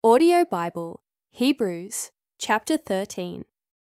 Audio Bible, Hebrews, chapter 13.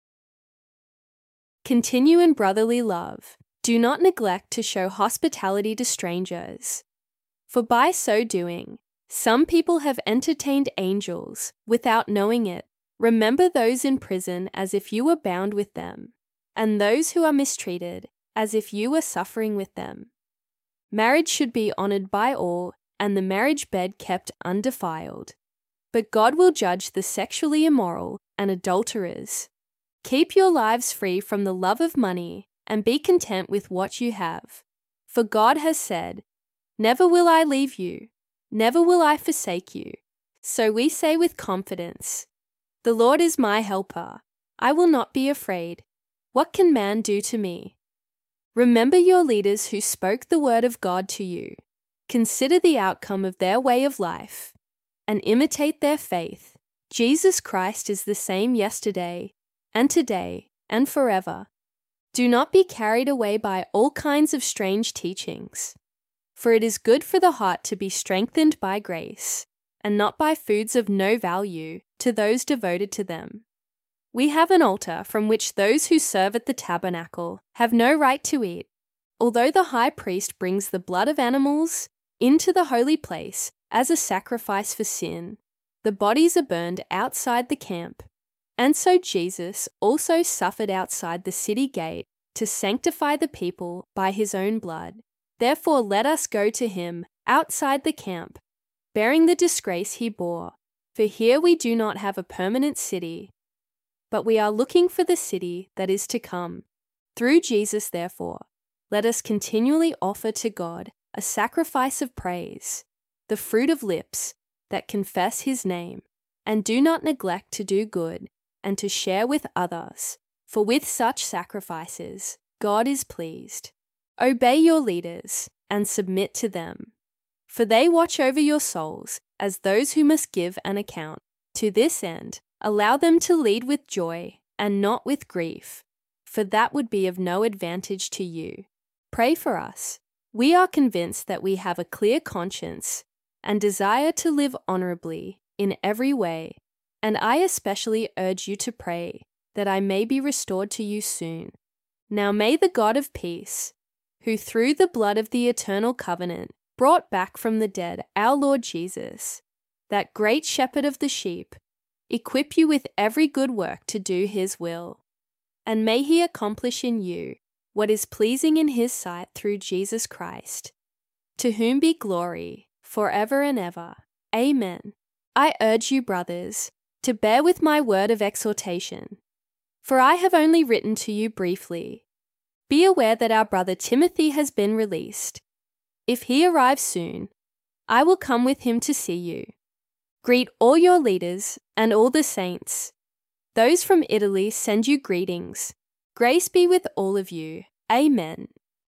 Continue in brotherly love. Do not neglect to show hospitality to strangers. For by so doing, some people have entertained angels without knowing it. Remember those in prison as if you were bound with them, and those who are mistreated as if you were suffering with them. Marriage should be honored by all, and the marriage bed kept undefiled. But God will judge the sexually immoral and adulterers. Keep your lives free from the love of money and be content with what you have. For God has said, "Never will I leave you, never will I forsake you." So we say with confidence, "The Lord is my helper. I will not be afraid. What can man do to me?" Remember your leaders who spoke the word of God to you. Consider the outcome of their way of life and imitate their faith. Jesus Christ is the same yesterday and today and forever. Do not be carried away by all kinds of strange teachings, for it is good for the heart to be strengthened by grace, and not by foods of no value to those devoted to them. We have an altar from which those who serve at the tabernacle have no right to eat. Although the high priest brings the blood of animals into the holy place as a sacrifice for sin, the bodies are burned outside the camp. And so Jesus also suffered outside the city gate to sanctify the people by his own blood. Therefore let us go to him outside the camp, bearing the disgrace he bore. For here we do not have a permanent city, but we are looking for the city that is to come. Through Jesus, therefore, let us continually offer to God a sacrifice of praise, the fruit of lips that confess his name, and do not neglect to do good and to share with others, for with such sacrifices God is pleased. Obey your leaders and submit to them, for they watch over your souls as those who must give an account. To this end, allow them to lead with joy and not with grief, for that would be of no advantage to you. Pray for us. We are convinced that we have a clear conscience and desire to live honorably in every way, and I especially urge you to pray that I may be restored to you soon. Now may the God of peace, who through the blood of the eternal covenant brought back from the dead our Lord Jesus, that great shepherd of the sheep, equip you with every good work to do his will. And may he accomplish in you what is pleasing in his sight through Jesus Christ, to whom be glory forever and ever. Amen. I urge you, brothers, to bear with my word of exhortation, for I have only written to you briefly. Be aware that our brother Timothy has been released. If he arrives soon, I will come with him to see you. Greet all your leaders and all the saints. Those from Italy send you greetings. Grace be with all of you. Amen.